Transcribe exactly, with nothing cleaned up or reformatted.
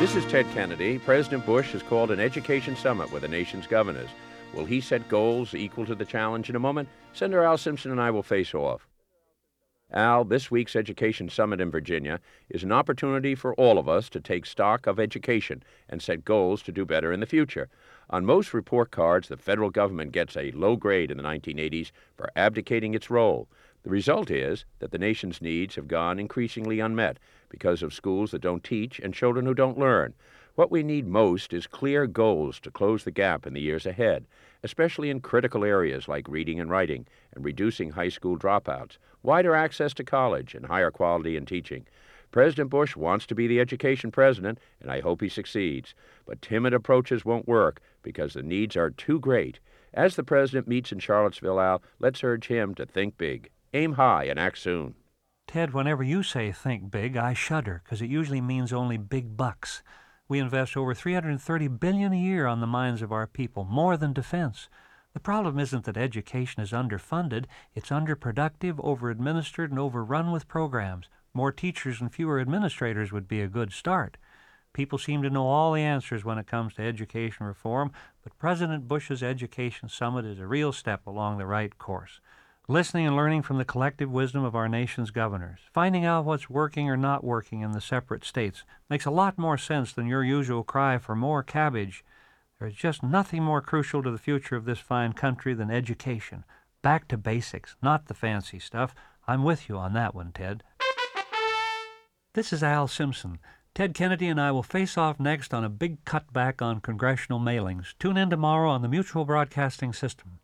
This is Ted Kennedy. President Bush has called an education summit with the nation's governors. Will he set goals equal to the challenge? In a moment, Senator Al Simpson and I will face off. Al, this week's Education Summit in Virginia is an opportunity for all of us to take stock of education and set goals to do better in the future. On most report cards, the federal government gets a low grade in the nineteen eighties for abdicating its role. The result is that the nation's needs have gone increasingly unmet because of schools that don't teach and children who don't learn. What we need most is clear goals to close the gap in the years ahead, especially in critical areas like reading and writing and reducing high school dropouts, wider access to college, and higher quality in teaching. President Bush wants to be the education president, and I hope he succeeds. But timid approaches won't work because the needs are too great. As the president meets in Charlottesville, Al, let's urge him to think big, aim high, and act soon. Ted, whenever you say think big, I shudder, because it usually means only big bucks. We invest over three hundred thirty billion dollars a year on the minds of our people, more than defense. The problem isn't that education is underfunded, it's underproductive, over-administered, and overrun with programs. More teachers and fewer administrators would be a good start. People seem to know all the answers when it comes to education reform, but President Bush's Education Summit is a real step along the right course. Listening and learning from the collective wisdom of our nation's governors, finding out what's working or not working in the separate states, makes a lot more sense than your usual cry for more cabbage. There's just nothing more crucial to the future of this fine country than education. Back to basics, not the fancy stuff. I'm with you on that one, Ted. This is Al Simpson. Ted Kennedy and I will face off next on a big cutback on congressional mailings. Tune in tomorrow on the Mutual Broadcasting System.